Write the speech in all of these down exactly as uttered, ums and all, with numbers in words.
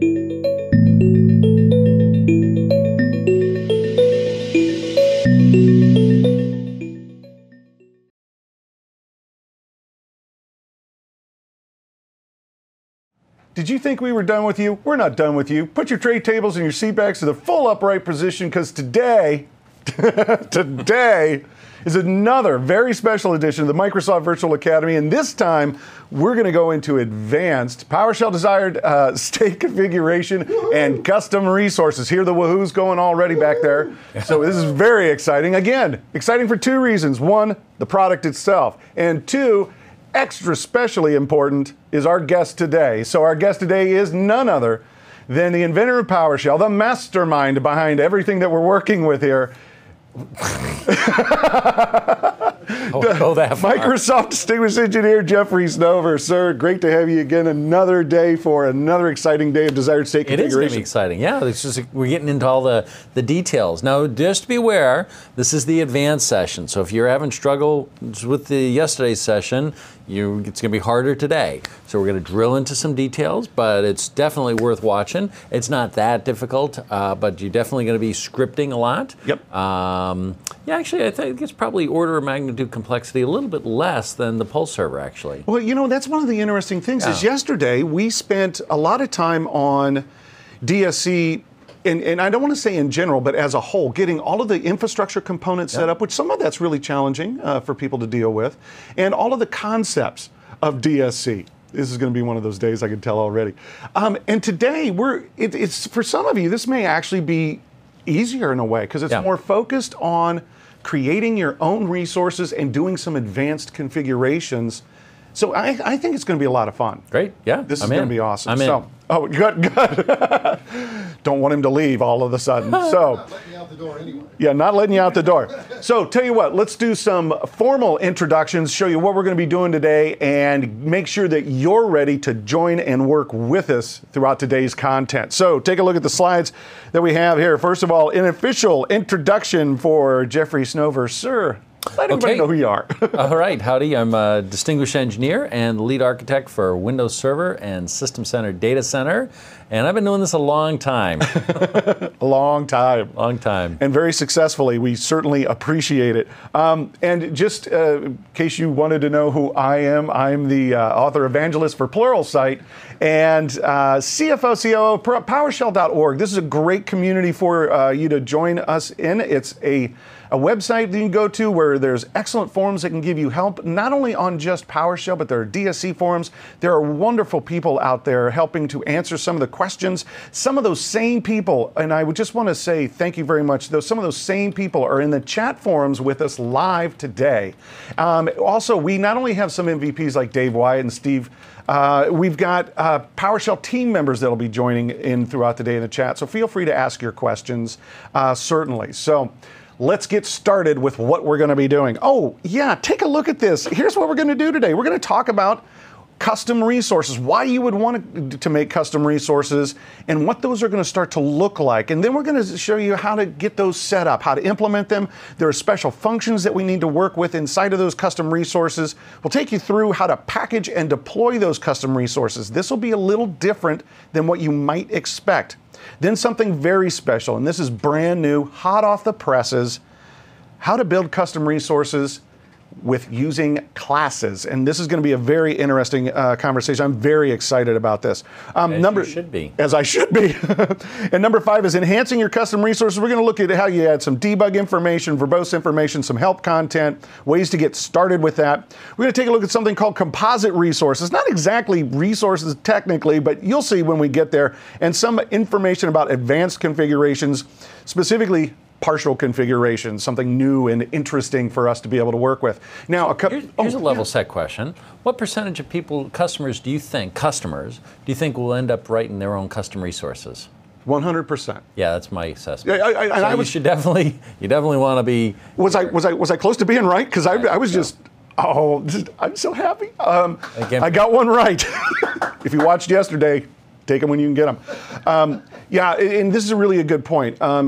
Did you think we were done with you? We're not done with you. Put your tray tables and your seat backs to the full upright position, because today, today is another very special edition of the Microsoft Virtual Academy, and this time we're going to go into advanced PowerShell desired uh, state configuration and custom resources. Hear the woohoos going already back there. So this is very exciting. Again, exciting for two reasons. One, the product itself, and two, extra specially important is our guest today. So our guest today is none other than the inventor of PowerShell, the mastermind behind everything that we're working with here. Oh, go that far. Microsoft Distinguished Engineer Jeffrey Snover. Sir, great to have you again. Another day for another exciting day of desired state configuration. It is going to be exciting. Yeah, it's just, we're getting into all the, the details. Now, just be aware, this is the advanced session. So if you're having struggle with the yesterday's session, you, it's going to be harder today. So we're going to drill into some details, but it's definitely worth watching. It's not that difficult, uh, but you're definitely going to be scripting a lot. Yep. Um, yeah, actually, I think it's probably order of magnitude complexity a little bit less than the Pulse server, actually. Well, you know, that's one of the interesting things. Yeah. Is yesterday we spent a lot of time on D S C. And, and I don't want to say in general, but as a whole, getting all of the infrastructure components yep. set up, which some of that's really challenging uh, for people to deal with, and all of the concepts of D S C. This is going to be one of those days, I can tell already. Um, and today, we're it, it's for some of you, this may actually be easier in a way, because it's yeah. more focused on creating your own resources and doing some advanced configurations. So I, I think it's going to be a lot of fun. Great, yeah. This I'm is going in. to be awesome. I'm so, in. Oh, good, good. Don't want him to leave all of a sudden. So, not letting you out the door anyway. Yeah, not letting you out the door. So, tell you what, let's do some formal introductions, show you what we're going to be doing today, and make sure that you're ready to join and work with us throughout today's content. So, take a look at the slides that we have here. First of all, an official introduction for Jeffrey Snover. Sir, let everybody okay. know who you are. All right, howdy. I'm a distinguished engineer and the lead architect for Windows Server and System Center Data Center. And I've been doing this a long time. A long time. Long time. And very successfully. We certainly appreciate it. Um, and just uh, in case you wanted to know who I am, I'm the uh, author evangelist for Pluralsight and uh, C F O, C O O, PowerShell dot org. This is a great community for uh, you to join us in. It's a A website that you can go to where there's excellent forums that can give you help, not only on just PowerShell, but there are D S C forums. There are wonderful people out there helping to answer some of the questions. Some of those same people, and I would just want to say thank you very much, though some of those same people are in the chat forums with us live today. Um, also, we not only have some M V Ps like Dave Wyatt and Steve, uh, we've got uh, PowerShell team members that'll be joining in throughout the day in the chat, so feel free to ask your questions, uh, certainly. So, let's get started with what we're going to be doing. Oh, yeah, take a look at this. Here's what we're going to do today. We're going to talk about custom resources, why you would want to make custom resources, and what those are going to start to look like. And then we're going to show you how to get those set up, how to implement them. There are special functions that we need to work with inside of those custom resources. We'll take you through how to package and deploy those custom resources. This will be a little different than what you might expect. Then something very special, and this is brand new, hot off the presses, how to build custom resources with using classes. And this is going to be a very interesting uh, conversation. I'm very excited about this. Um, as number, you should be. As I should be. And number five is enhancing your custom resources. We're going to look at how you add some debug information, verbose information, some help content, ways to get started with that. We're going to take a look at something called composite resources. Not exactly resources technically, but you'll see when we get there. And some information about advanced configurations, specifically partial configurations, something new and interesting for us to be able to work with. Now, a here's, here's oh, a level yeah. set question. What percentage of people, customers, do you think, customers, do you think will end up writing their own custom resources? one hundred percent. Yeah, that's my assessment. Yeah, I, I, so I you was, should definitely, you definitely want to be. Was I was I was I close to being right? Because I, I was just. Oh, just, I'm so happy. Um, I got one right. If you watched yesterday, take them when you can get them. Um, yeah, and this is a really a good point. Um,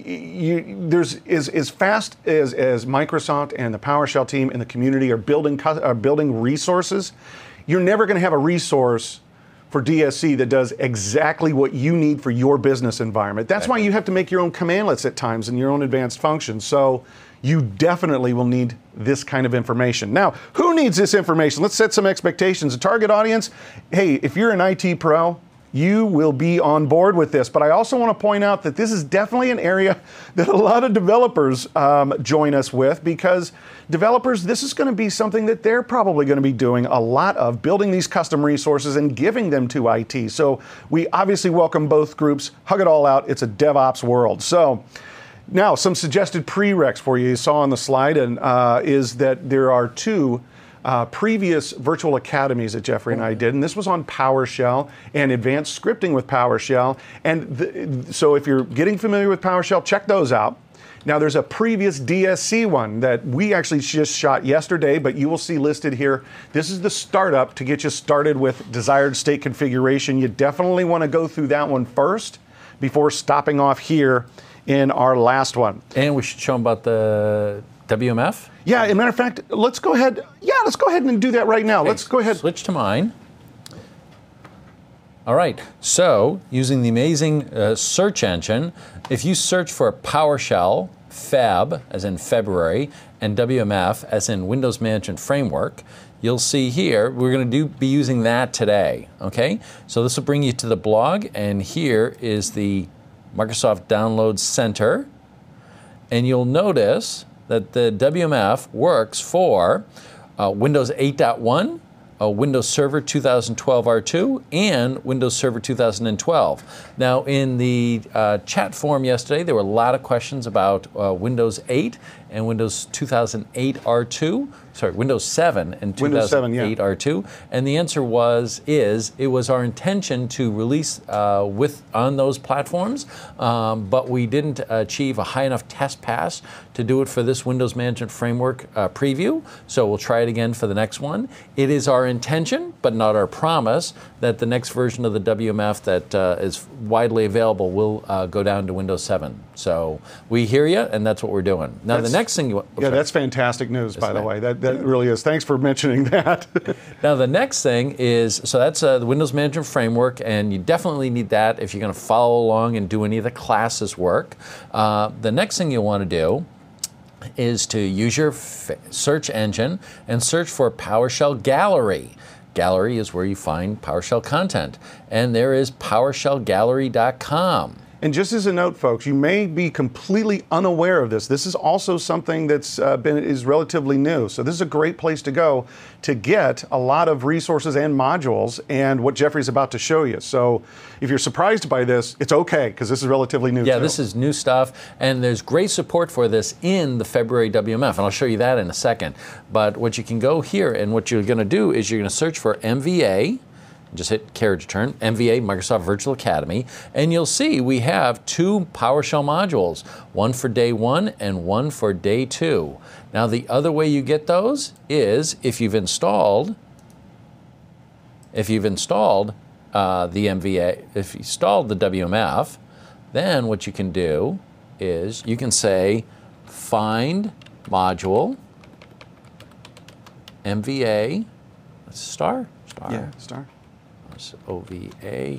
you, there's as, as fast as, as Microsoft and the PowerShell team and the community are building are building resources, you're never going to have a resource for D S C that does exactly what you need for your business environment. That's why you have to make your own commandlets at times and your own advanced functions. So you definitely will need this kind of information. Now, who needs this information? Let's set some expectations. A target audience, hey, if you're an I T pro, you will be on board with this. But I also want to point out that this is definitely an area that a lot of developers um, join us with, because developers, this is going to be something that they're probably going to be doing a lot of, building these custom resources and giving them to I T. So we obviously welcome both groups. Hug it all out. It's a DevOps world. So now some suggested prereqs for you. You saw on the slide, and uh, is that there are two Uh, previous virtual academies that Jeffrey and I did, and this was on PowerShell and advanced scripting with PowerShell. And the, so if you're getting familiar with PowerShell, check those out. Now there's a previous D S C one that we actually just shot yesterday, but you will see listed here. This is the startup to get you started with desired state configuration. You definitely want to go through that one first before stopping off here in our last one. And we should show them about the W M F? Yeah, as a matter of fact, let's go ahead. Yeah, let's go ahead and do that right now. Okay, let's go ahead. Switch to mine. All right, so using the amazing uh, search engine, if you search for PowerShell, Fab, as in February, and W M F, as in Windows Management Framework, you'll see here, we're going to do be using that today, okay? So this will bring you to the blog, and here is the Microsoft Download Center, and you'll notice that the W M F works for uh, Windows eight point one, uh, Windows Server two thousand twelve R two, and Windows Server two thousand twelve. Now, in the uh, chat forum yesterday, there were a lot of questions about uh, Windows eight and Windows two thousand eight R two. Sorry, Windows seven and two thousand eight R two, and the answer was is it was our intention to release uh, with on those platforms, um, but we didn't achieve a high enough test pass to do it for this Windows Management Framework uh, preview. So we'll try it again for the next one. It is our intention, but not our promise, that the next version of the W M F that uh, is widely available will uh, go down to Windows seven. So we hear you, and that's what we're doing. Now that's, the next thing you want, yeah, sorry. That's fantastic news, by Isn't the it? way. That that really is. Thanks for mentioning that. Now the next thing is, so that's uh, the Windows Management Framework, and you definitely need that if you're going to follow along and do any of the classes work. Uh, the next thing you want to do is to use your f- search engine and search for PowerShell Gallery. Gallery is where you find PowerShell content, and there is PowerShell Gallery dot com. And just as a note, folks, you may be completely unaware of this. This is also something that's uh, been is relatively new. So this is a great place to go to get a lot of resources and modules and what Jeffrey's about to show you. So if you're surprised by this, it's okay, because this is relatively new. Yeah, too. This is new stuff, and there's great support for this in the February W M F, and I'll show you that in a second. But what you can go here, and what you're going to do is you're going to search for M V A. Just hit carriage return, M V A, Microsoft Virtual Academy, and you'll see we have two PowerShell modules, one for day one and one for day two. Now the other way you get those is if you've installed, if you've installed uh, the M V A, if you installed the W M F, then what you can do is you can say find module M V A, star, star. Yeah, star. O V A.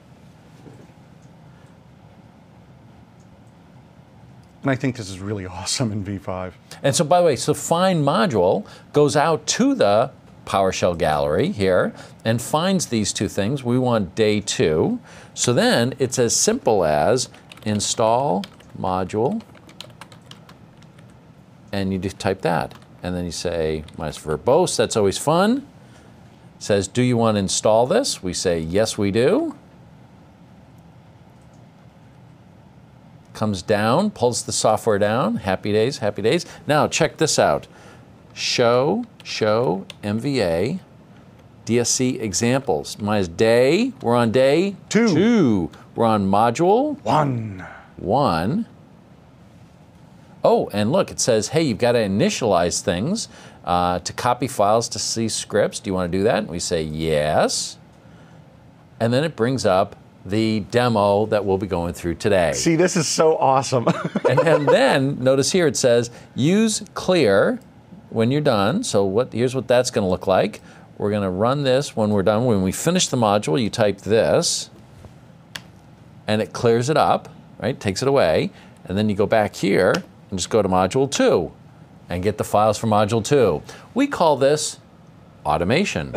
And I think this is really awesome in V five. And so, by the way, so find module goes out to the PowerShell gallery here and finds these two things. We want day two. So then it's as simple as install module, and you just type that. And then you say minus verbose, that's always fun. Says, do you want to install this? We say, yes, we do. Comes down, pulls the software down. Happy days, happy days. Now, check this out. Show, show, M V A, D S C examples. Minus day, we're on day two. Two. We're on module one. One. Oh, and look, it says, hey, you've got to initialize things. Uh, to copy files to C scripts. Do you want to do that? And we say yes. And then it brings up the demo that we'll be going through today. See, this is so awesome. and, and then notice here it says use clear when you're done. So what? Here's what that's going to look like. we're going to run this when we're done. When we finish the module, you type this, and it clears it up, right? Takes it away. And then you go back here and just go to module two and get the files for module two. We call this automation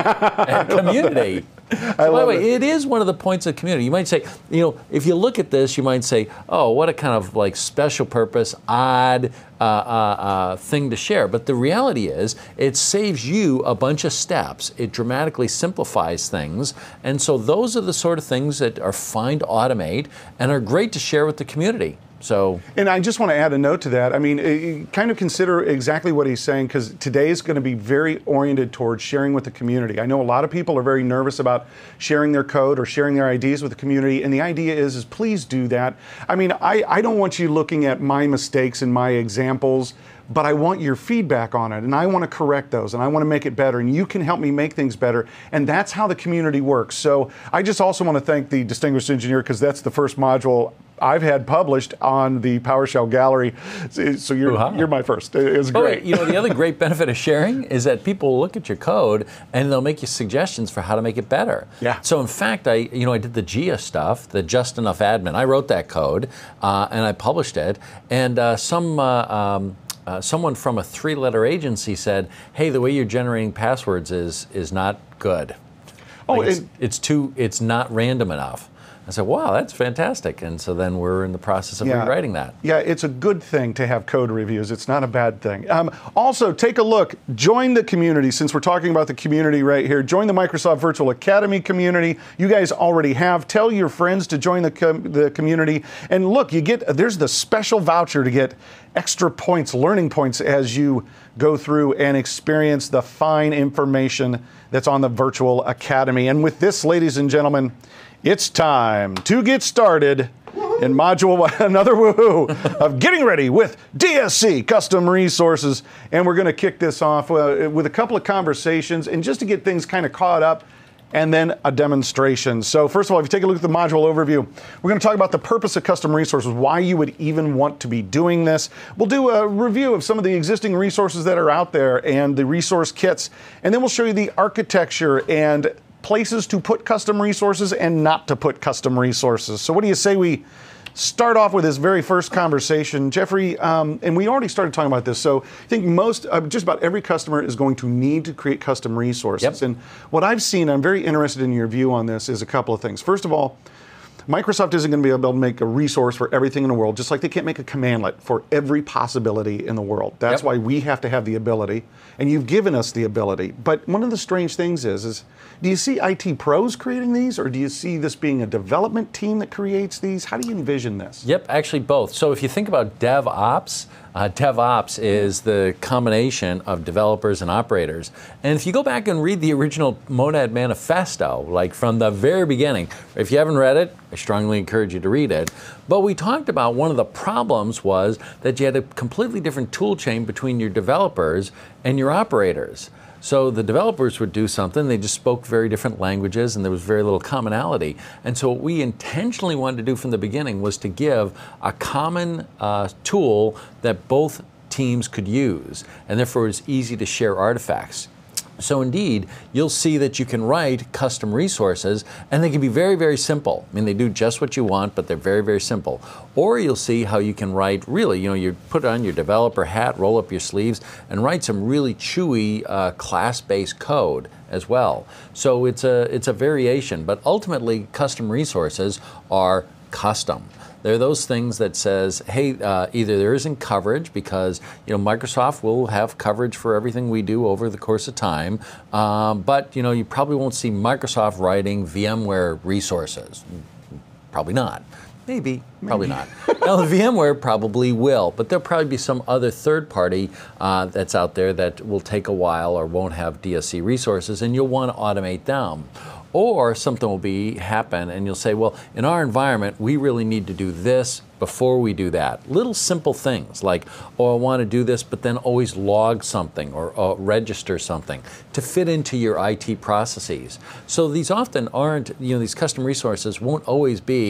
and community. So by the way, it. it is one of the points of community. You might say, you know, if you look at this, you might say, oh, what a kind of like special purpose, odd uh, uh, uh, thing to share. But the reality is, it saves you a bunch of steps. It dramatically simplifies things. And so those are the sort of things that are fine to automate and are great to share with the community. So, and I just want to add a note to that. I mean, uh, kind of consider exactly what he's saying, because today is going to be very oriented towards sharing with the community. I know a lot of people are very nervous about sharing their code or sharing their ideas with the community, and the idea is, is please do that. I mean, I, I don't want you looking at my mistakes and my examples, but I want your feedback on it, and I want to correct those, and I want to make it better, and you can help me make things better, and that's how the community works. So I just also want to thank the Distinguished Engineer, because that's the first module I've had published on the PowerShell Gallery, so you're uh-huh. you're my first. It's great. Wait, you know, the other great benefit of sharing is that people look at your code and they'll make you suggestions for how to make it better. Yeah. So in fact, I you know I did the G I A stuff, the Just Enough Admin. I wrote that code uh, and I published it, and uh, some. Uh, um, Uh, someone from a three-letter agency said, "Hey, the way you're generating passwords is is not good. Oh, like it's, and, it's too it's not random enough." I said, "Wow, that's fantastic!" And so then we're in the process of yeah, rewriting that. Yeah, it's a good thing to have code reviews. It's not a bad thing. Um, also, take a look. Join the community. Since we're talking about the community right here, join the Microsoft Virtual Academy community. You guys already have. Tell your friends to join the com- the community. And look, you get there's the special voucher to get extra points, learning points, as you go through and experience the fine information that's on the Virtual Academy. And with this, ladies and gentlemen, it's time to get started in module one, another woohoo of getting ready with D S C Custom Resources. And we're going to kick this off uh, with a couple of conversations, and just to get things kind of caught up, and then a demonstration. So first of all, if you take a look at the module overview, we're going to talk about the purpose of custom resources, why you would even want to be doing this. We'll do a review of some of the existing resources that are out there and the resource kits, and then we'll show you the architecture and places to put custom resources and not to put custom resources. So what do you say we start off with this very first conversation, Jeffrey? Um, and we already started talking about this. So I think most, uh, just about every customer is going to need to create custom resources. Yep. And what I've seen, I'm very interested in your view on this, is a couple of things. First of all, Microsoft isn't going to be able to make a resource for everything in the world, just like they can't make a commandlet for every possibility in the world. That's Yep. why we have to have the ability, and you've given us the ability. But one of the strange things is, is do you see I T pros creating these, or do you see this being a development team that creates these? How do you envision this? Yep, actually both. So if you think about DevOps, uh, DevOps is the combination of developers and operators. And if you go back and read the original Monad Manifesto, like from the very beginning, if you haven't read it, I strongly encourage you to read it. But we talked about one of the problems was that you had a completely different tool chain between your developers and your operators. So the developers would do something, they just spoke very different languages, and there was very little commonality. And so what we intentionally wanted to do from the beginning was to give a common uh, tool that both teams could use, and therefore it's easy to share artifacts. So indeed, you'll see that you can write custom resources, and they can be very, very simple. I mean, they do just what you want, but they're very, very simple. Or you'll see how you can write really, you know, you put on your developer hat, roll up your sleeves, and write some really chewy uh, class-based code as well. So it's a, it's a variation, but ultimately, custom resources are custom. They're those things that says, hey, uh, either there isn't coverage because you know Microsoft will have coverage for everything we do over the course of time, um, but you know you probably won't see Microsoft writing VMware resources. Probably not. Maybe, probably Maybe. not. Now, the VMware probably will, but there'll probably be some other third party uh, that's out there that will take a while or won't have D S C resources, and you'll want to automate them. Or something will be happen and you'll say, well, in our environment, we really need to do this before we do that. Little simple things like, oh, I want to do this, but then always log something or uh, register something to fit into your I T processes. So these often aren't, you know, these custom resources won't always be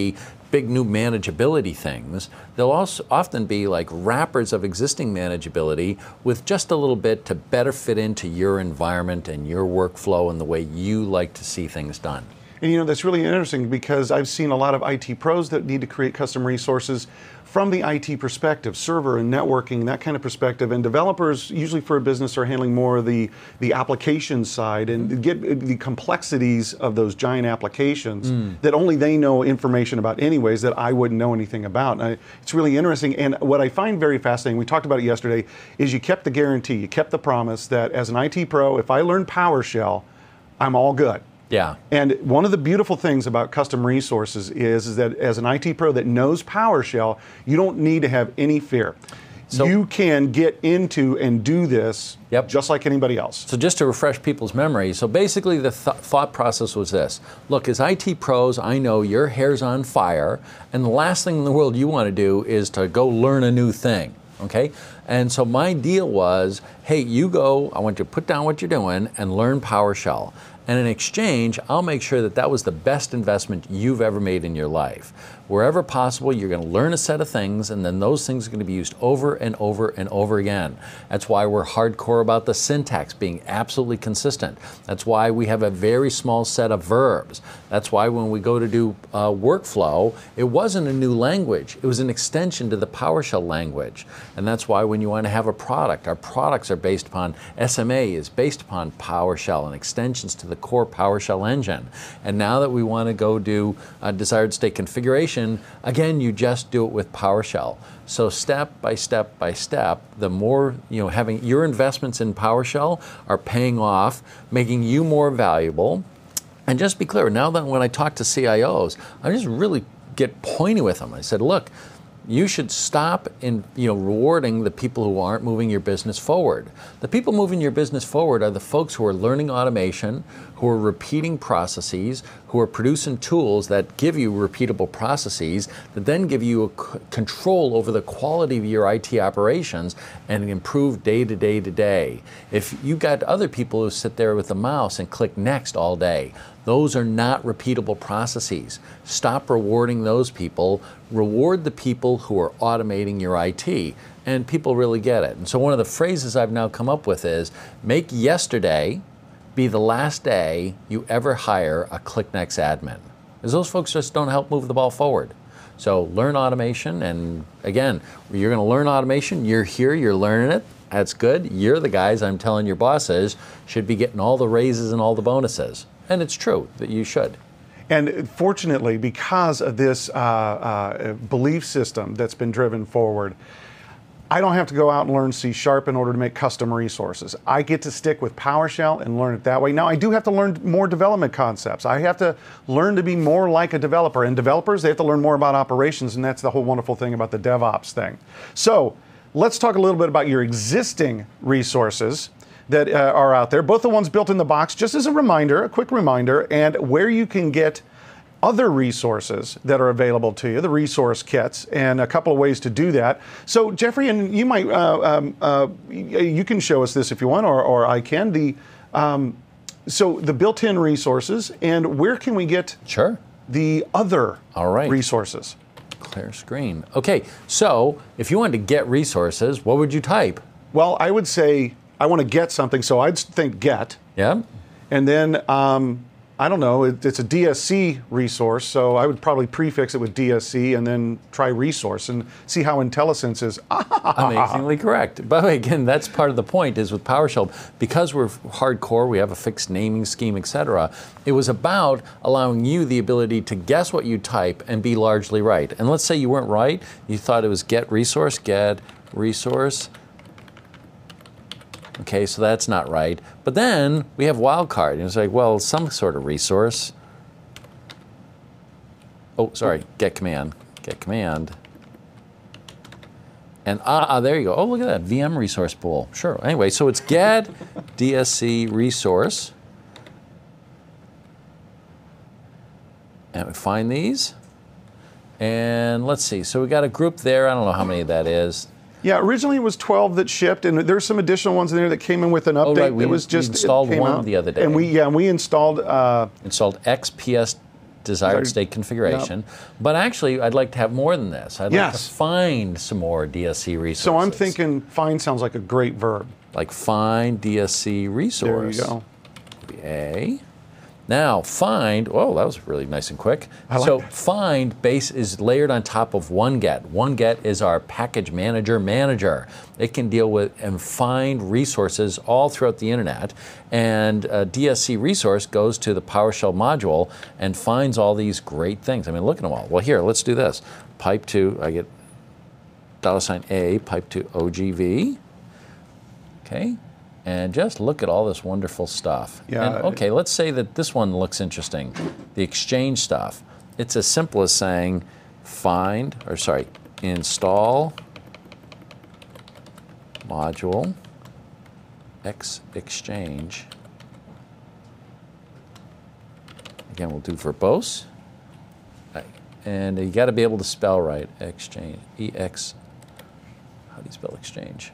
big new manageability things. They'll also often be like wrappers of existing manageability with just a little bit to better fit into your environment and your workflow and the way you like to see things done. And you know, that's really interesting because I've seen a lot of I T pros that need to create custom resources from the I T perspective, server and networking, that kind of perspective. And developers, usually for a business, are handling more of the, the application side and get the complexities of those giant applications mm. that only they know information about anyways that I wouldn't know anything about. And I, it's really interesting. And what I find very fascinating, we talked about it yesterday, is you kept the guarantee, you kept the promise that as an I T pro, if I learn PowerShell, I'm all good. Yeah. And one of the beautiful things about custom resources is, is that as an I T pro that knows PowerShell, you don't need to have any fear. So you can get into and do this yep. just like anybody else. So just to refresh people's memory, so basically the th- thought process was this. Look, as I T pros, I know your hair's on fire, and the last thing in the world you want to do is to go learn a new thing. Okay? And so my deal was, hey, you go, I want you to put down what you're doing and learn PowerShell. And in exchange, I'll make sure that that was the best investment you've ever made in your life. Wherever possible, you're going to learn a set of things, and then those things are going to be used over and over and over again. That's why we're hardcore about the syntax being absolutely consistent. That's why we have a very small set of verbs. That's why when we go to do uh, workflow, it wasn't a new language. It was an extension to the PowerShell language. And that's why when you want to have a product, our products are based upon, S M A is based upon PowerShell and extensions to the core PowerShell engine. And now that we want to go do uh, desired state configuration, again, you just do it with PowerShell. So step by step by step, the more, you know, having your investments in PowerShell are paying off, making you more valuable. And just be clear, now that when I talk to C I Os, I just really get pointy with them. I said, look, you should stop in, you know, rewarding the people who aren't moving your business forward. The people moving your business forward are the folks who are learning automation, who are repeating processes, who are producing tools that give you repeatable processes, that then give you a c- control over the quality of your I T operations and improve day to day to day. If you've got other people who sit there with the mouse and click next all day, those are not repeatable processes. Stop rewarding those people. Reward the people who are automating your I T. And people really get it. And so one of the phrases I've now come up with is, make yesterday be the last day you ever hire a ClickNext admin. Because those folks just don't help move the ball forward. So learn automation, and again, you're going to learn automation. You're here, you're learning it. That's good. You're the guys I'm telling your bosses should be getting all the raises and all the bonuses. And it's true that you should. And fortunately, because of this uh, uh, belief system that's been driven forward, I don't have to go out and learn C Sharp in order to make custom resources. I get to stick with PowerShell and learn it that way. Now, I do have to learn more development concepts. I have to learn to be more like a developer. And developers, they have to learn more about operations, and that's the whole wonderful thing about the DevOps thing. So let's talk a little bit about your existing resources that uh, are out there, both the ones built in the box, just as a reminder, a quick reminder, and where you can get other resources that are available to you, the resource kits, and a couple of ways to do that. So, Jeffrey, and you might, uh, um, uh, you can show us this if you want, or, or I can. The um, so the built-in resources, and where can we get sure the other All right. resources? Clear screen. Okay, so if you wanted to get resources, what would you type? Well, I would say I want to get something, so I'd think get. Yeah. And then, um, I don't know, it, it's a D S C resource, so I would probably prefix it with D S C and then try resource and see how IntelliSense is. Amazingly correct. But again, that's part of the point is with PowerShell, because we're hardcore, we have a fixed naming scheme, et cetera, it was about allowing you the ability to guess what you type and be largely right. And let's say you weren't right, you thought it was get resource, get resource. Okay, so that's not right. But then we have wildcard. And it's like, well, some sort of resource. Oh, sorry, get command. Get command. And ah, ah, there you go. Oh, look at that, V M resource pool. Sure. Anyway, so it's get D S C resource. And we find these. And let's see. So we got a group there. I don't know how many that is. Yeah, originally it was twelve that shipped, and there's some additional ones in there that came in with an update. Oh, right. We, it was just we installed it came one out. the other day. And we, yeah, we installed... Uh, installed X P S desired state configuration. Yep. But actually, I'd like to have more than this. I'd yes. like to find some more D S C resources. So I'm thinking find sounds like a great verb. Like find D S C resource. There you go. A. Now find, oh, that was really nice and quick. I like so that. find base is layered on top of OneGet. OneGet is our package manager manager. It can deal with and find resources all throughout the internet. And a D S C resource goes to the PowerShell module and finds all these great things. I mean, look at them all. Well, here, let's do this. Pipe to, I get dollar sign A, pipe to O G V. Okay. And just look at all this wonderful stuff. Yeah. And, okay, let's say that this one looks interesting, the Exchange stuff. It's as simple as saying find, or sorry, install module X Exchange. Again, we'll do verbose. And you got to be able to spell right, Exchange, E X, how do you spell Exchange?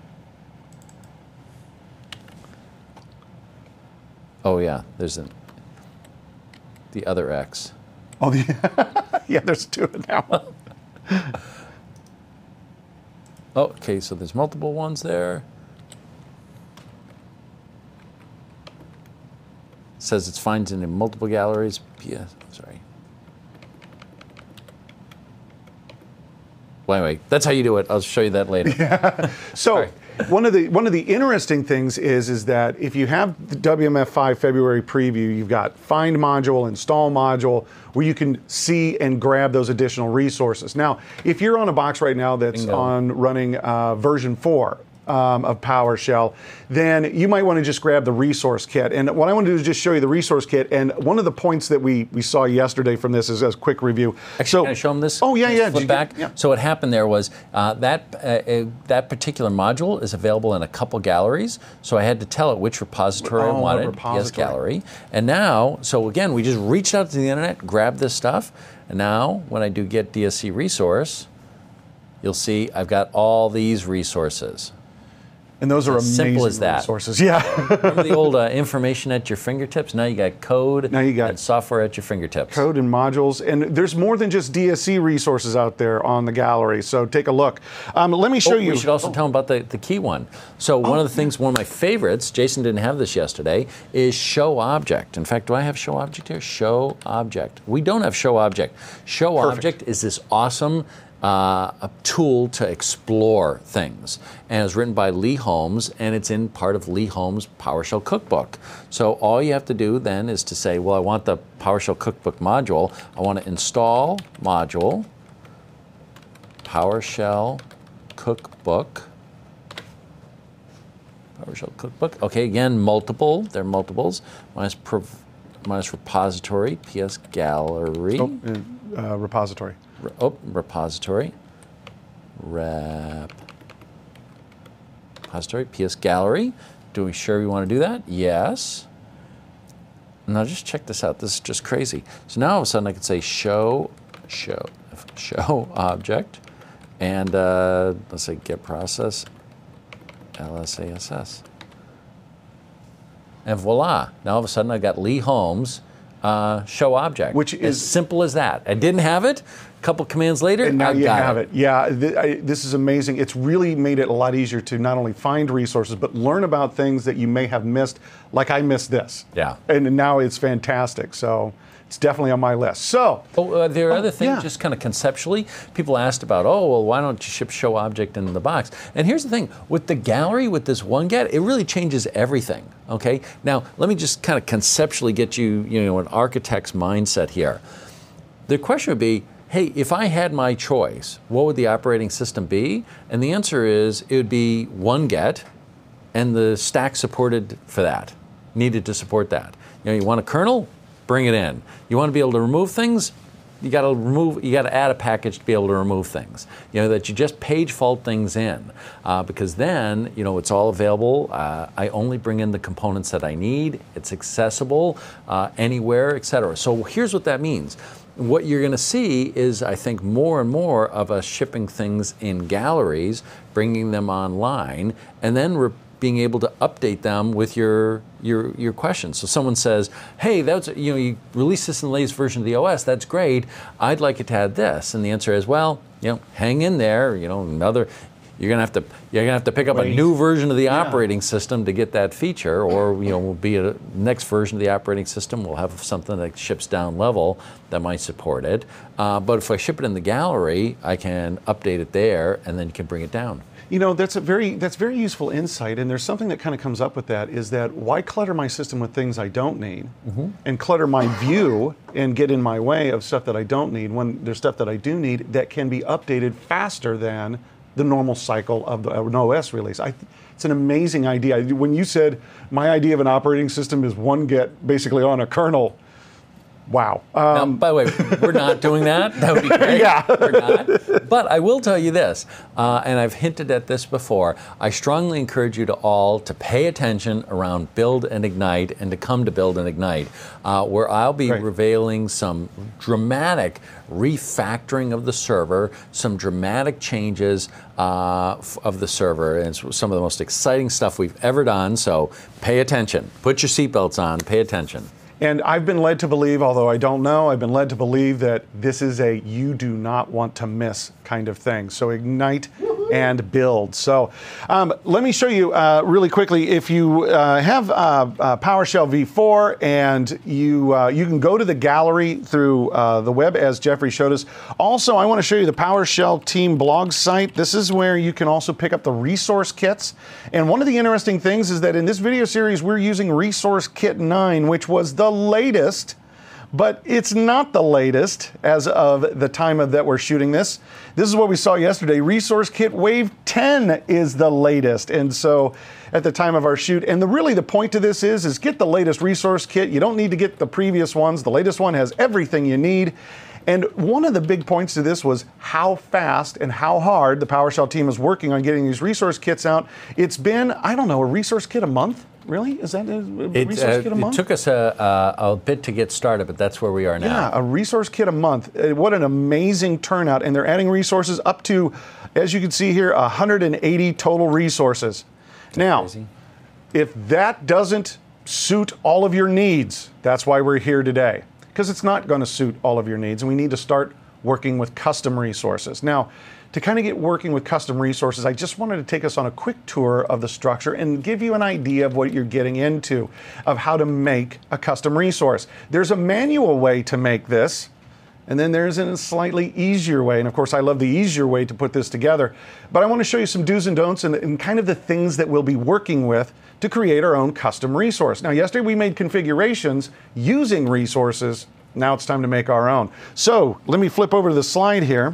Oh yeah, there's an, the other X. Oh yeah, yeah. There's two now. Oh, okay, so there's multiple ones there. It says it's finds in multiple galleries. P S. Sorry. Well, anyway, that's how you do it. I'll show you that later. Yeah. So. Sorry. One of the one of the interesting things is is that if you have the W M F five February preview, you've got find module, install module, where you can see and grab those additional resources. Now, if you're on a box right now that's Bingo. on running uh, version four um, of PowerShell, then you might want to just grab the resource kit. And what I want to do is just show you the resource kit. And one of the points that we we saw yesterday from this is a quick review. Actually, so, can I show them this? Oh yeah, yeah. Flip Did back. you get- yeah. So what happened there was uh, that uh, uh, that particular module is available in a couple galleries. So I had to tell it which repository Oh, I what wanted. repository. Yes, gallery. And now, so again, we just reached out to the internet, grabbed this stuff, and now when I do get D S C resource, you'll see I've got all these resources. And those are As amazing simple as that. resources. Yeah. Remember the old uh, information at your fingertips? Now you got code Now you got and software at your fingertips. Code and modules, and there's more than just D S C resources out there on the gallery. So take a look. Um, let me show Oh, you. we should also tell them about the, the key one. So one Oh, of the things, one of my favorites, Jason didn't have this yesterday, is show object. In fact, do I have show object here? Show object. We don't have show object. Show Perfect. object is this awesome uh, a tool to explore things. And it's written by Lee Holmes, and it's in part of Lee Holmes' PowerShell Cookbook. So all you have to do then is to say, well, I want the PowerShell Cookbook module. I want to install module, PowerShell Cookbook. PowerShell Cookbook. Okay, again, multiple. They're multiples. Minus, prov- minus repository, P S gallery. Oh, uh, repository. Re- oh, repository. Rep. Repository, P S gallery. Do we sure we want to do that? Yes. Now just check this out. This is just crazy. So now all of a sudden I can say show, show, show object, and uh, let's say get process, L S A S S. And voila, now all of a sudden I've got Lee Holmes uh, show object. Which as is- simple as that. I didn't have it. A couple commands later, And now I you got have it. Yeah, th- I, this is amazing. It's really made it a lot easier to not only find resources, but learn about things that you may have missed, like I missed this. Yeah. And now it's fantastic. So it's definitely on my list. So, Oh, uh, there are Oh, other things, yeah. just kind of conceptually. People asked about, oh, well, why don't you ship show object in the box? And here's the thing, with the gallery, with this OneGet, it really changes everything, okay? Now, let me just kind of conceptually get you, you know, an architect's mindset here. The question would be, hey, if I had my choice, what would the operating system be? And the answer is, it would be OneGet, and the stack supported for that, needed to support that. You know, you want a kernel? Bring it in. You want to be able to remove things? You got to remove. You got to add a package to be able to remove things. You know that you just page fault things in, uh, because then you know it's all available. Uh, I only bring in the components that I need. It's accessible uh, anywhere, et cetera. So here's what that means. What you're going to see is, I think, more and more of us shipping things in galleries, bringing them online, and then re- being able to update them with your your your questions. So someone says, "Hey, that's you know you released this in the latest version of the O S. That's great. I'd like it to add this." And the answer is, "Well, you know, hang in there. You know, another." You're gonna have to you're gonna have to pick up Wait. a new version of the yeah. operating system to get that feature, or you know, will be a next version of the operating system. We'll have something that ships down level that might support it. Uh, but if I ship it in the gallery, I can update it there, and then you can bring it down. You know, that's a very that's very useful insight, and there's something that kind of comes up with that is that why clutter my system with things I don't need, mm-hmm. and clutter my view and get in my way of stuff that I don't need when there's stuff that I do need that can be updated faster than the normal cycle of the, an O S release. I, it's an amazing idea. When you said my idea of an operating system is one get basically on a kernel, wow. Um, now, by the way, we're not doing that. That would be great. Yeah. We're not. But I will tell you this, uh, and I've hinted at this before. I strongly encourage you to all to pay attention around Build and Ignite and to come to Build and Ignite, uh, where I'll be right. revealing some dramatic refactoring of the server, some dramatic changes uh, f- of the server, and it's some of the most exciting stuff we've ever done. So pay attention. Put your seatbelts on. Pay attention. And I've been led to believe, although I don't know, I've been led to believe that this is a you do not want to miss kind of thing. So Ignite and Build. So um, let me show you uh, really quickly. If you uh, have uh, uh, PowerShell v four and you uh, you can go to the gallery through uh, the web as Jeffrey showed us. Also, I want to show you the PowerShell team blog site. This is where you can also pick up the resource kits. And one of the interesting things is that in this video series, we're using Resource Kit nine, which was the latest, but it's not the latest as of the time of that we're shooting this. This is what we saw yesterday. Resource Kit Wave ten is the latest. And so at the time of our shoot, and the really the point to this is, is get the latest resource kit. You don't need to get the previous ones. The latest one has everything you need. And one of the big points to this was how fast and how hard the PowerShell team is working on getting these resource kits out. It's been, I don't know, a resource kit a month? Really? Is that a it, resource uh, kit a month? It took us a, a, a bit to get started, but that's where we are now. Yeah, a resource kit a month. Uh, What an amazing turnout. And they're adding resources up to, as you can see here, one hundred eighty total resources. That's now, crazy. If that doesn't suit all of your needs, that's why we're here today. Because it's not going to suit all of your needs, and we need to start working with custom resources. Now, to kind of get working with custom resources, I just wanted to take us on a quick tour of the structure and give you an idea of what you're getting into, of how to make a custom resource. There's a manual way to make this, and then there's a slightly easier way. And of course, I love the easier way to put this together. But I want to show you some do's and don'ts and, and kind of the things that we'll be working with to create our own custom resource. Now, yesterday we made configurations using resources. Now it's time to make our own. So let me flip over to the slide here.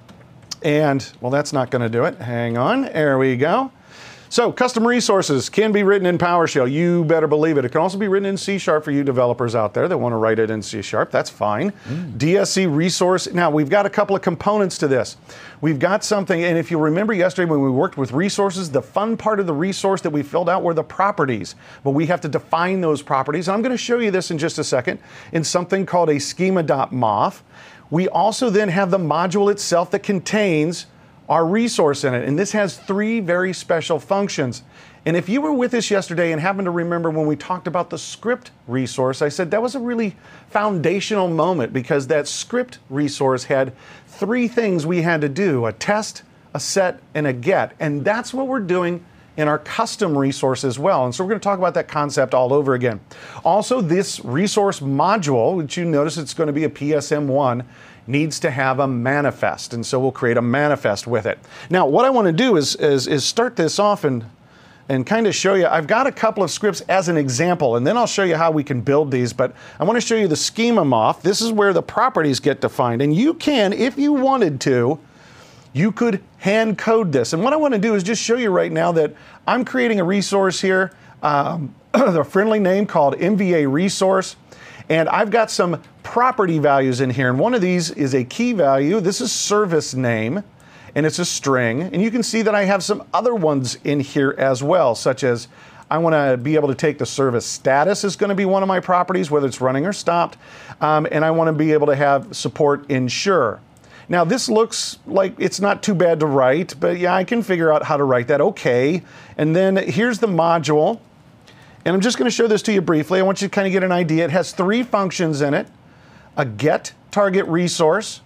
And, well, that's not going to do it. Hang on. There we go. So custom resources can be written in PowerShell. You better believe it. It can also be written in C Sharp for you developers out there that want to write it in C Sharp. That's fine. Mm. D S C resource. Now, we've got a couple of components to this. We've got something, and if you remember yesterday when we worked with resources, the fun part of the resource that we filled out were the properties. But we have to define those properties. And I'm going to show you this in just a second in something called a schema.mof. We also then have the module itself that contains our resource in it. And this has three very special functions. And if you were with us yesterday and happen to remember when we talked about the script resource, I said that was a really foundational moment because that script resource had three things we had to do: a test, a set, and a get. And that's what we're doing in our custom resource as well. And so we're going to talk about that concept all over again. Also, this resource module, which you notice it's going to be a P S M one, needs to have a manifest. And so we'll create a manifest with it. Now, what I want to do is, is, is start this off and, and kind of show you. I've got a couple of scripts as an example, and then I'll show you how we can build these. But I want to show you the schema.mof. This is where the properties get defined. And you can, if you wanted to, you could hand code this. And what I want to do is just show you right now that I'm creating a resource here, um, a friendly name called M V A resource. And I've got some property values in here. And one of these is a key value. This is service name, and it's a string. And you can see that I have some other ones in here as well, such as I want to be able to take the service status is going to be one of my properties, whether it's running or stopped. Um, and I want to be able to have support ensure. Now this looks like it's not too bad to write, but yeah, I can figure out how to write that. Okay. And then here's the module. And I'm just going to show this to you briefly. I want you to kind of get an idea. It has three functions in it: a get target resource,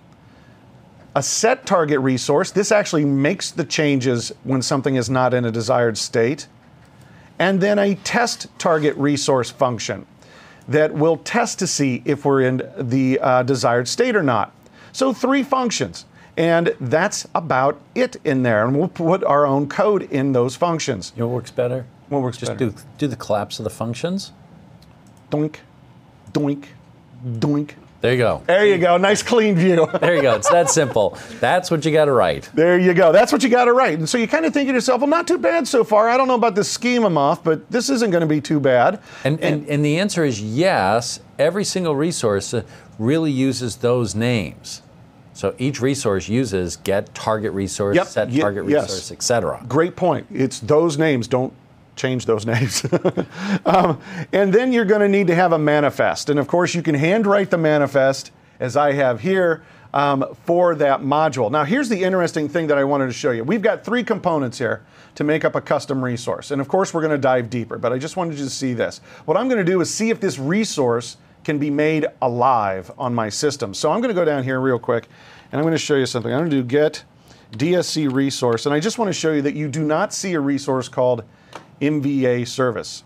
a set target resource. This actually makes the changes when something is not in a desired state. And then a test target resource function that will test to see if we're in the uh, desired state or not. So three functions. And that's about it in there. And we'll put our own code in those functions. You know what works better? What works Just better? do, do the collapse of the functions. Doink, doink, doink. There you go. There you go. Nice clean view. There you go. It's that simple. That's what you got to write. There you go. That's what you got to write. And so you kind of think to yourself, well, not too bad so far. I don't know about this schema moth, but this isn't going to be too bad. And, and, and the answer is yes. Every single resource really uses those names. So each resource uses get target resource, Yep. set Ye- target yes. resource, et cetera. Great point. It's those names. Don't change those names. um, and then you're going to need to have a manifest. And of course, you can handwrite the manifest, as I have here, um, for that module. Now, here's the interesting thing that I wanted to show you. We've got three components here to make up a custom resource. And of course, we're going to dive deeper, but I just wanted you to see this. What I'm going to do is see if this resource can be made alive on my system. So I'm going to go down here real quick, and I'm going to show you something. I'm going to do get D S C resource, and I just want to show you that you do not see a resource called M V A service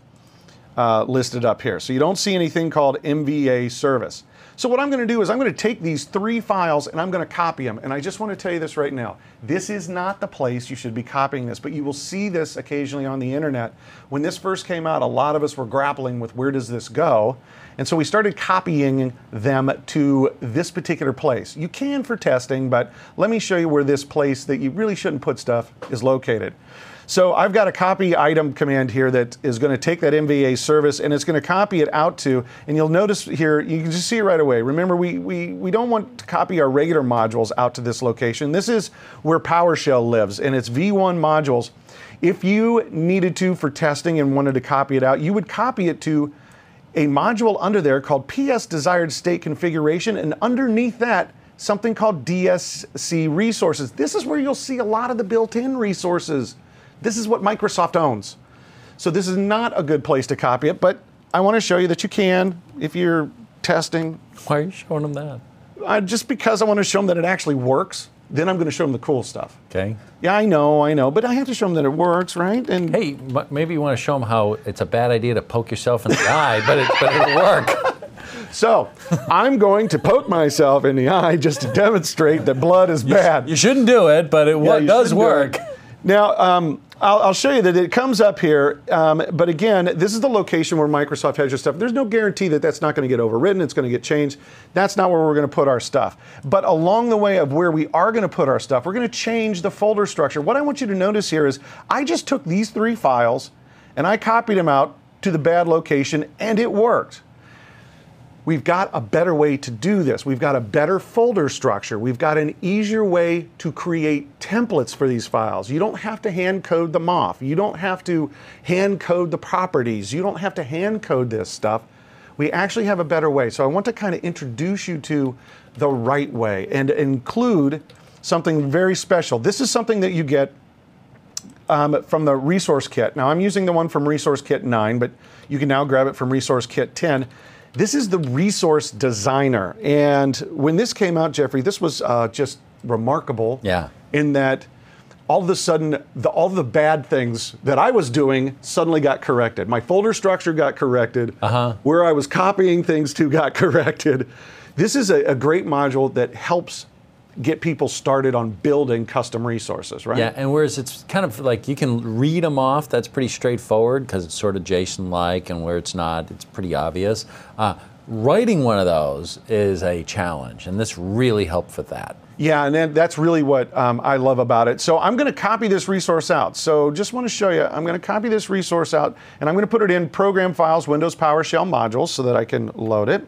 uh, listed up here. So you don't see anything called M V A service. So what I'm going to do is I'm going to take these three files and I'm going to copy them. And I just want to tell you this right now. This is not the place you should be copying this, but you will see this occasionally on the internet. When this first came out, a lot of us were grappling with where does this go? And so we started copying them to this particular place. You can for testing, but let me show you where this place that you really shouldn't put stuff is located. So I've got a copy item command here that is going to take that M V A service and it's going to copy it out to, and you'll notice here, you can just see it right away. Remember, we, we, we don't want to copy our regular modules out to this location. This is where PowerShell lives, and it's V one modules. If you needed to for testing and wanted to copy it out, you would copy it to a module under there called P S Desired State Configuration, and underneath that, something called D S C Resources. This is where you'll see a lot of the built-in resources. This is what Microsoft owns. So this is not a good place to copy it, but I want to show you that you can if you're testing. Why are you showing them that? Uh, just because I want to show them that it actually works. Then I'm going to show them the cool stuff. Okay. Yeah, I know, I know, but I have to show them that it works, right? And Hey, m- maybe you want to show them how it's a bad idea to poke yourself in the eye, but, it, but it'll work. so I'm going to poke myself in the eye just to demonstrate that blood is bad. You shouldn't do it, but it Yeah, wo- you does shouldn't do work. it. Now, um, I'll, I'll show you that it comes up here, um, but again, this is the location where Microsoft has your stuff. There's no guarantee that that's not going to get overwritten, it's going to get changed. That's not where we're going to put our stuff. But along the way of where we are going to put our stuff, we're going to change the folder structure. What I want you to notice here is I just took these three files and I copied them out to the bad location, and it worked. We've got a better way to do this. We've got a better folder structure. We've got an easier way to create templates for these files. You don't have to hand code them off. You don't have to hand code the properties. You don't have to hand code this stuff. We actually have a better way. So I want to kind of introduce you to the right way and include something very special. This is something that you get um, from the resource kit. Now I'm using the one from resource kit nine, but you can now grab it from resource kit ten. This is the Resource Designer. And when this came out, Jeffrey, this was uh, just remarkable. Yeah. In that all of a sudden, the, all the bad things that I was doing suddenly got corrected. My folder structure got corrected. Uh-huh. Where I was copying things to got corrected. This is a, a great module that helps get people started on building custom resources, right? Yeah, and whereas it's kind of like you can read them off, that's pretty straightforward because it's sort of JSON-like, and where it's not, it's pretty obvious. Uh, writing one of those is a challenge, and this really helped with that. Yeah, and then that's really what um, I love about it. So I'm going to copy this resource out. So just want to show you, I'm going to copy this resource out, and I'm going to put it in Program Files, Windows PowerShell Modules, so that I can load it.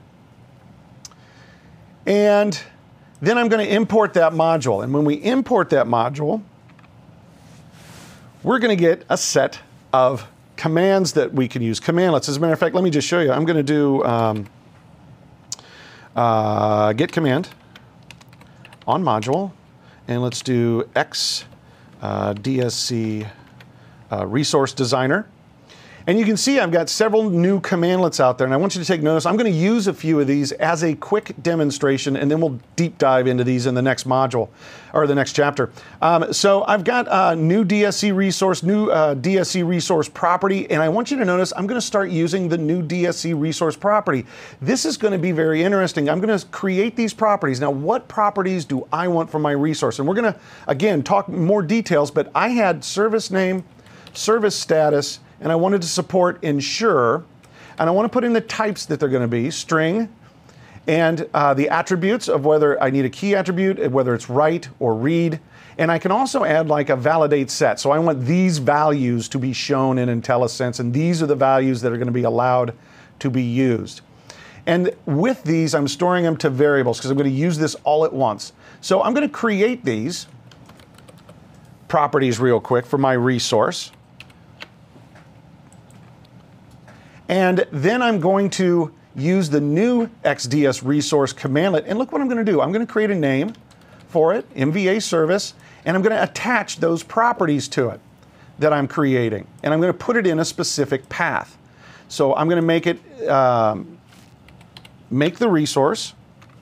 And then I'm going to import that module. And when we import that module, we're going to get a set of commands that we can use. Commandlets. As a matter of fact, let me just show you. I'm going to do um, uh, get command on module, and let's do X uh, D S C uh, Resource Designer. And you can see I've got several new commandlets out there, and I want you to take notice. I'm going to use a few of these as a quick demonstration, and then we'll deep dive into these in the next module, or the next chapter. Um, so I've got a new D S C resource, new uh, D S C resource property, and I want you to notice I'm going to start using the new D S C resource property. This is going to be very interesting. I'm going to create these properties. Now, what properties do I want for my resource? And we're going to, again, talk more details, but I had service name, service status, and I wanted to support ensure, and I want to put in the types that they're going to be, string, and uh, the attributes of whether I need a key attribute, whether it's write or read, and I can also add like a validate set. So I want these values to be shown in IntelliSense, and these are the values that are going to be allowed to be used. And with these, I'm storing them to variables because I'm going to use this all at once. So I'm going to create these properties real quick for my resource. And then I'm going to use the new X D S resource commandlet. And look what I'm going to do. I'm going to create a name for it, M V A service, and I'm going to attach those properties to it that I'm creating. And I'm going to put it in a specific path. So I'm going to make it, um, make the resource.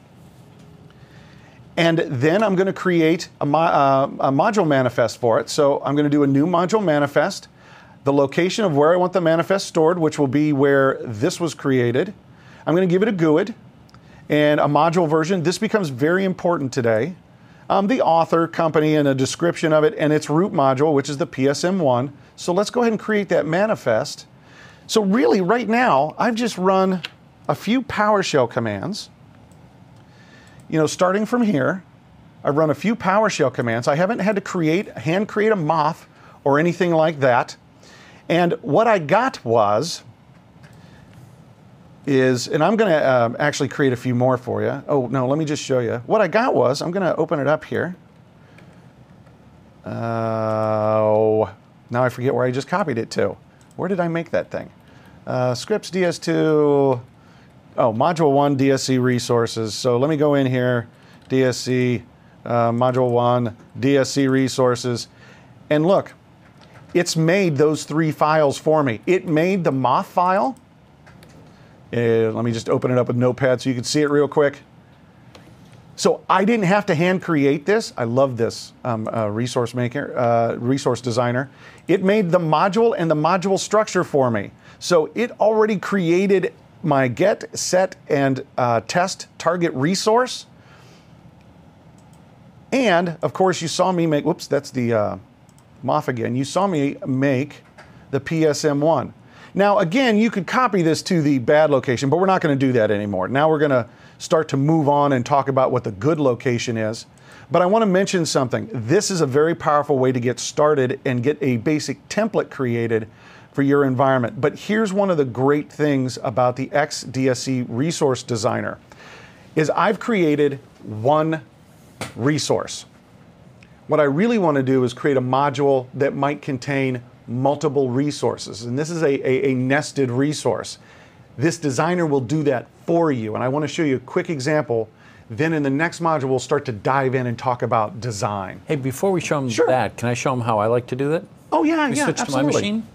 And then I'm going to create a, mo uh, a module manifest for it. So I'm going to do a new module manifest. The location of where I want the manifest stored, which will be where this was created. I'm going to give it a G U I D and a module version. This becomes very important today. Um, the author, company, and a description of it, and its root module, which is the P S M one. So let's go ahead and create that manifest. So really, right now, I've just run a few PowerShell commands. You know, starting from here, I've run a few PowerShell commands. I haven't had to create, hand create a moth or anything like that. And what I got was, is, and I'm going to um, actually create a few more for you. Oh, no, let me just show you. What I got was, I'm going to open it up here. Uh, now I forget where I just copied it to. Where did I make that thing? Uh, scripts D S two, oh, module one, D S C resources. So let me go in here, D S C, uh, module one, D S C resources. And look, it's made those three files for me. It made the moth file. Uh, let me just open it up with Notepad so you can see it real quick. So I didn't have to hand create this. I love this um, uh, resource maker, uh, resource designer. It made the module and the module structure for me. So it already created my get, set, and uh, test target resource. And of course you saw me make, whoops, that's the uh, moth again. You saw me make the P S M one. Now again, you could copy this to the bad location, but we're not going to do that anymore. Now we're going to start to move on and talk about what the good location is. But I want to mention something. This is a very powerful way to get started and get a basic template created for your environment. But here's one of the great things about the X D S C Resource Designer is I've created one resource. What I really want to do is create a module that might contain multiple resources. And this is a, a, a nested resource. This designer will do that for you. And I want to show you a quick example. Then in the next module, we'll start to dive in and talk about design. Hey, before we show them Sure. that, can I show them how I like to do that? Oh, yeah, we yeah, switch absolutely. to my machine.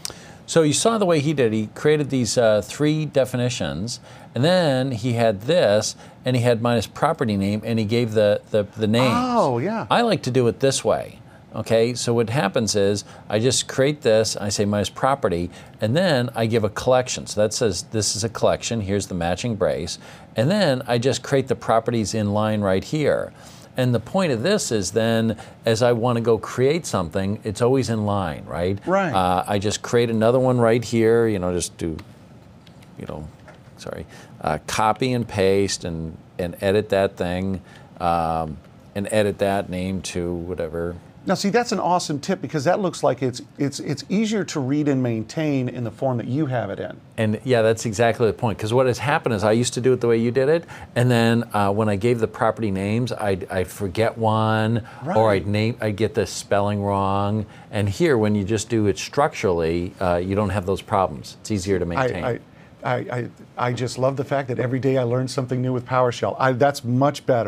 So you saw the way he did. He created these uh, three definitions, and then he had this, and he had minus property name, and he gave the, the, the names. Oh, yeah. I like to do it this way. Okay, so what happens is I just create this, I say minus property, and then I give a collection. So that says this is a collection, here's the matching brace, and then I just create the properties in line right here. And the point of this is then, as I want to go create something, it's always in line, right? Right. Uh, I just create another one right here, you know, just do, you know, sorry, uh, copy and paste and, and edit that thing, um, and edit that name to whatever. Now, see, that's an awesome tip because that looks like it's it's it's easier to read and maintain in the form that you have it in. And yeah, that's exactly the point. Because what has happened is I used to do it the way you did it, and then uh, when I gave the property names, I'd, I'd forget one, Right. or I'd name I'd get the spelling wrong. And here, when you just do it structurally, uh, you don't have those problems. It's easier to maintain. I, I, I, I just love the fact that every day I learn something new with PowerShell. I, that's much better.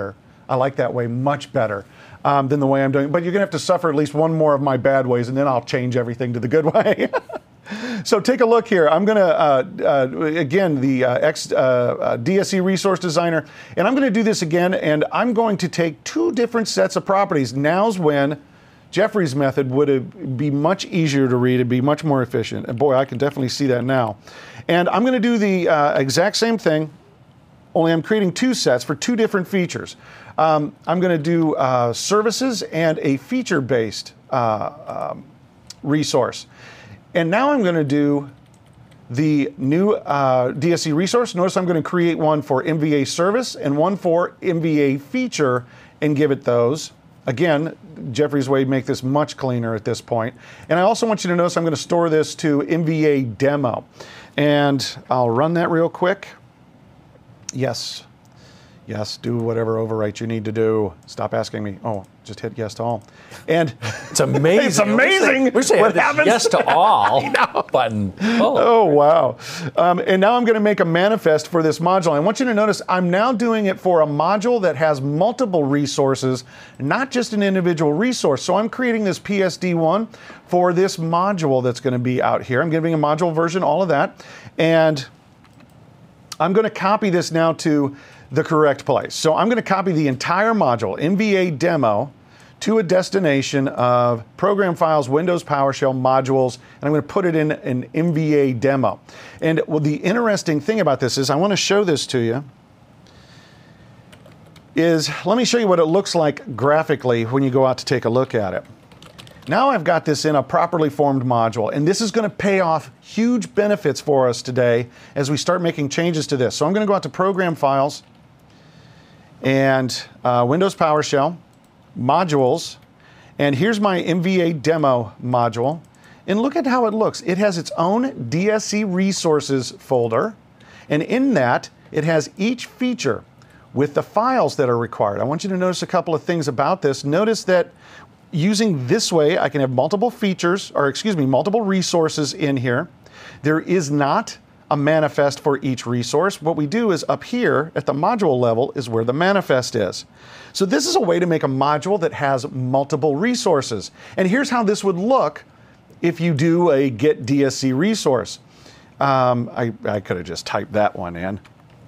I like that way much better um, than the way I'm doing it. But you're going to have to suffer at least one more of my bad ways, and then I'll change everything to the good way. So take a look here. I'm going to, uh, uh, again, the uh, X, uh, uh, D S E Resource Designer, and I'm going to do this again, and I'm going to take two different sets of properties. Now's when Jeffrey's method would be much easier to read. It'd be much more efficient. And boy, I can definitely see that now. And I'm going to do the uh, exact same thing, only I'm creating two sets for two different features. Um, I'm going to do uh, services and a feature-based uh, um, resource. And now I'm going to do the new uh, D S E resource. Notice I'm going to create one for M V A service and one for M V A feature and give it those. Again, Jeffrey's way make this much cleaner at this point. And I also want you to notice I'm going to store this to M V A demo. And I'll run that real quick. Yes. Yes, do whatever overwrite you need to do. Stop asking me. Oh, just hit yes to all. And it's amazing. It's amazing we say what happens. Yes to all button. Oh, oh wow. Um, and now I'm going to make a manifest for this module. I want you to notice I'm now doing it for a module that has multiple resources, not just an individual resource. So I'm creating this P S D one for this module that's going to be out here. I'm giving a module version, all of that. And I'm going to copy this now to the correct place. So I'm going to copy the entire module, M V A demo, to a destination of program files, Windows PowerShell modules, and I'm going to put it in an M V A demo. And well, the interesting thing about this is I want to show this to you. Is let me show you what it looks like graphically when you go out to take a look at it. Now I've got this in a properly formed module, and this is going to pay off huge benefits for us today as we start making changes to this. So I'm going to go out to Program Files and uh, Windows PowerShell, Modules, and here's my M V A demo module. And look at how it looks. It has its own D S E Resources folder, and in that, it has each feature with the files that are required. I want you to notice a couple of things about this. Notice that using this way, I can have multiple features, or excuse me, multiple resources in here. There is not a manifest for each resource. What we do is up here at the module level is where the manifest is. So this is a way to make a module that has multiple resources. And here's how this would look if you do a get D S E resource. Um, I, I could have just typed that one in.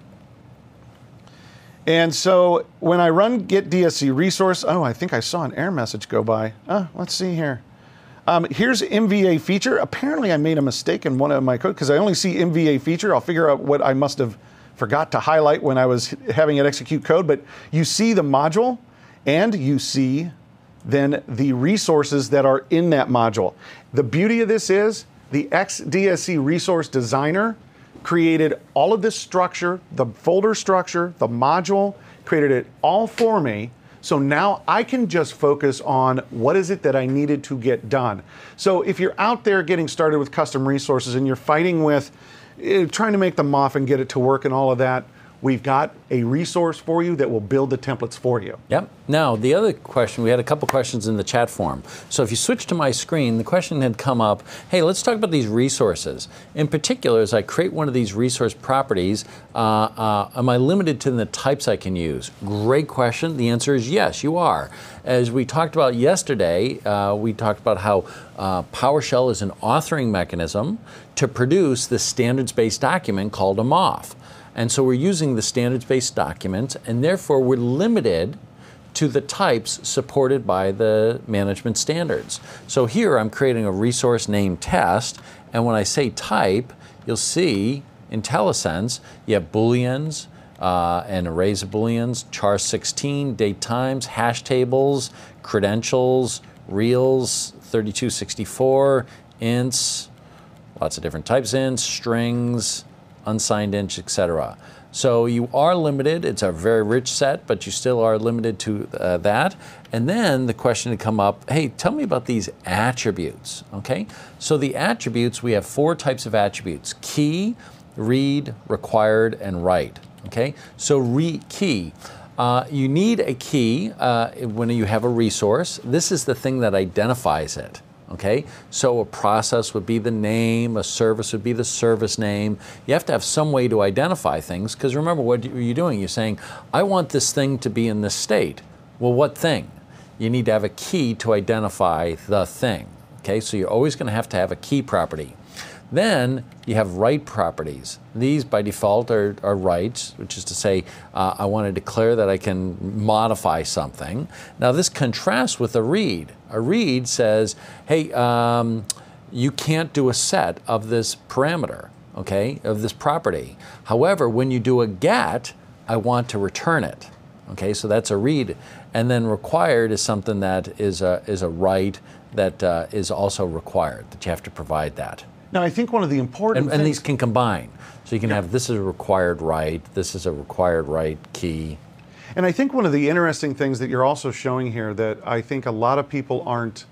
And so when I run get D S E resource, oh, I think I saw an error message go by. Oh, let's see here. Um, here's M V A feature. Apparently I made a mistake in one of my code because I only see M V A feature. I'll figure out what I must have forgot to highlight when I was having it execute code. But you see the module and you see then the resources that are in that module. The beauty of this is the X D S E Resource Designer created all of this structure, the folder structure, the module, created it all for me. So now I can just focus on what is it that I needed to get done. So if you're out there getting started with custom resources and you're fighting with uh, trying to make them off and get it to work and all of that, we've got a resource for you that will build the templates for you. Yep. Now, the other question, we had a couple questions in the chat forum. So if you switch to my screen, the question had come up, hey, let's talk about these resources. In particular, as I create one of these resource properties, uh, uh, am I limited to the types I can use? Great question. The answer is yes, you are. As we talked about yesterday, uh, we talked about how uh, PowerShell is an authoring mechanism to produce this standards-based document called a M O F. And so we're using the standards-based document, and therefore we're limited to the types supported by the management standards. So here I'm creating a resource named test, and when I say type, you'll see in IntelliSense, you have booleans uh, and arrays of booleans, char sixteen, date times, hash tables, credentials, reals, thirty-two sixty-four, ints, lots of different types ints, strings, unsigned int, et cetera. So you are limited. It's a very rich set, but you still are limited to uh, that. And then the question would come up, hey, tell me about these attributes, okay? So the attributes, we have four types of attributes: key, read, required, and write, okay? So re key, uh, you need a key uh, when you have a resource. This is the thing that identifies it. Okay, so a process would be the name, a service would be the service name. You have to have some way to identify things, because remember, what are you doing? You're saying, I want this thing to be in this state. Well, what thing? You need to have a key to identify the thing. Okay, so you're always going to have to have a key property. Then you have right properties. These by default are, are rights, which is to say, uh, I want to declare that I can modify something. Now this contrasts with a read. A read says, hey, um, you can't do a set of this parameter, okay, of this property. However, when you do a get, I want to return it. Okay, so that's a read. And then required is something that is a, is a right that uh, is also required, that you have to provide that. Now, I think one of the important and, things... and these can combine. So you can have, this is a required right, this is a required right key. And I think one of the interesting things that you're also showing here that I think a lot of people aren't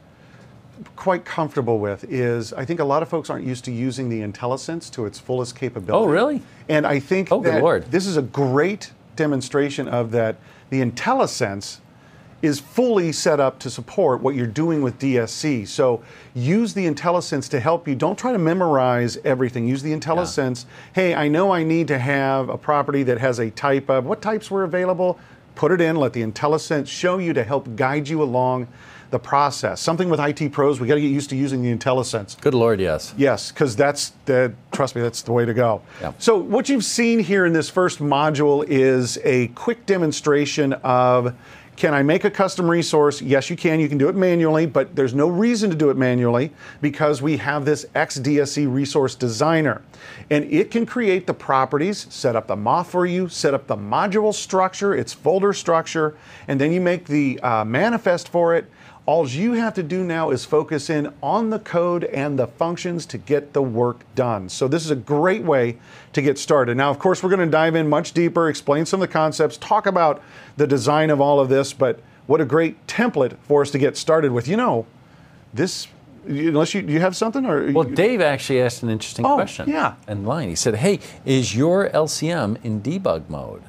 quite comfortable with is, I think a lot of folks aren't used to using the IntelliSense to its fullest capability. Oh, really? And I think oh, that good Lord. This is a great demonstration of that. The IntelliSense is fully set up to support what you're doing with D S C. So use the IntelliSense to help you. Don't try to memorize everything. Use the IntelliSense. Yeah. Hey, I know I need to have a property that has a type of, what types were available? Put it in, let the IntelliSense show you to help guide you along the process. Something with I T pros, we got to get used to using the IntelliSense. Good Lord, yes. Yes, because that's, the, trust me, that's the way to go. Yeah. So what you've seen here in this first module is a quick demonstration of, can I make a custom resource? Yes, you can. You can do it manually, but there's no reason to do it manually because we have this X D S C Resource Designer. And it can create the properties, set up the moth for you, set up the module structure, its folder structure, and then you make the uh, manifest for it. All you have to do now is focus in on the code and the functions to get the work done. So this is a great way to get started. Now, of course, we're going to dive in much deeper, explain some of the concepts, talk about the design of all of this, but what a great template for us to get started with. You know, this, unless you, you have something? Or well, Dave actually asked an interesting oh, question yeah. in line. He said, hey, is your L C M in debug mode?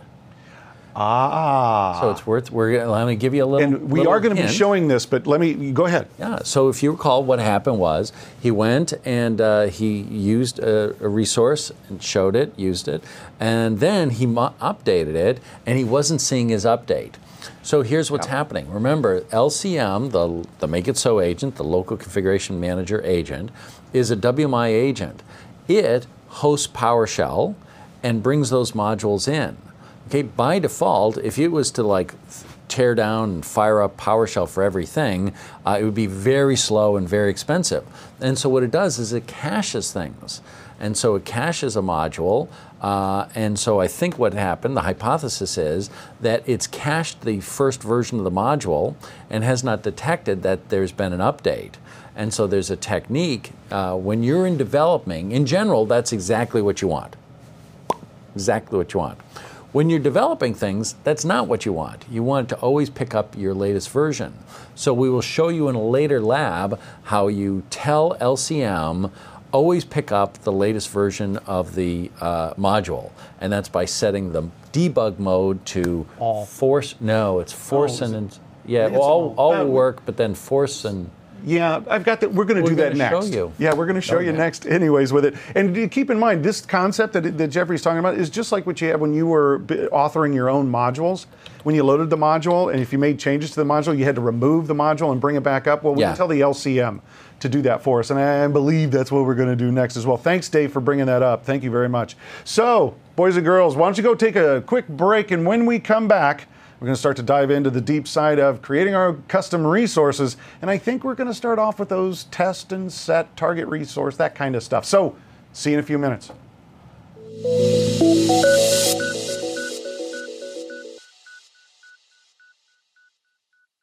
Ah. So it's worth, we're going to, let me give you a little And we little are going to hint. be showing this, but let me, go ahead. Yeah, so if you recall, what happened was he went and uh, he used a, a resource and showed it, used it, and then he mo- updated it, and he wasn't seeing his update. So here's what's yeah. happening. Remember, L C M, the, the Make It So agent, the Local Configuration Manager agent, is a W M I agent. It hosts PowerShell and brings those modules in. Okay, by default, if it was to like tear down and fire up PowerShell for everything, uh, it would be very slow and very expensive. And so what it does is it caches things. And so it caches a module. Uh, and so I think what happened, the hypothesis is that it's cached the first version of the module and has not detected that there's been an update. And so there's a technique, uh, when you're in developing, in general, that's exactly what you want. Exactly what you want. When you're developing things, that's not what you want. You want to always pick up your latest version. So we will show you in a later lab how you tell L C M, always pick up the latest version of the uh, module. And that's by setting the debug mode to all. force, no, it's force oh, and, yeah, it's all, all uh, will work, but then force and, yeah, I've got that. We're going to do that next. Show you. Yeah, we're going to show okay. you next anyways with it. And keep in mind, this concept that, that Jeffrey's talking about is just like what you had when you were authoring your own modules. When you loaded the module, and if you made changes to the module, you had to remove the module and bring it back up. Well, we yeah. can tell the L C M to do that for us. And I believe that's what we're going to do next as well. Thanks, Dave, for bringing that up. Thank you very much. So, boys and girls, why don't you go take a quick break, and when we come back, we're going to start to dive into the deep side of creating our custom resources. And I think we're going to start off with those test and set, target resource, that kind of stuff. So, see you in a few minutes.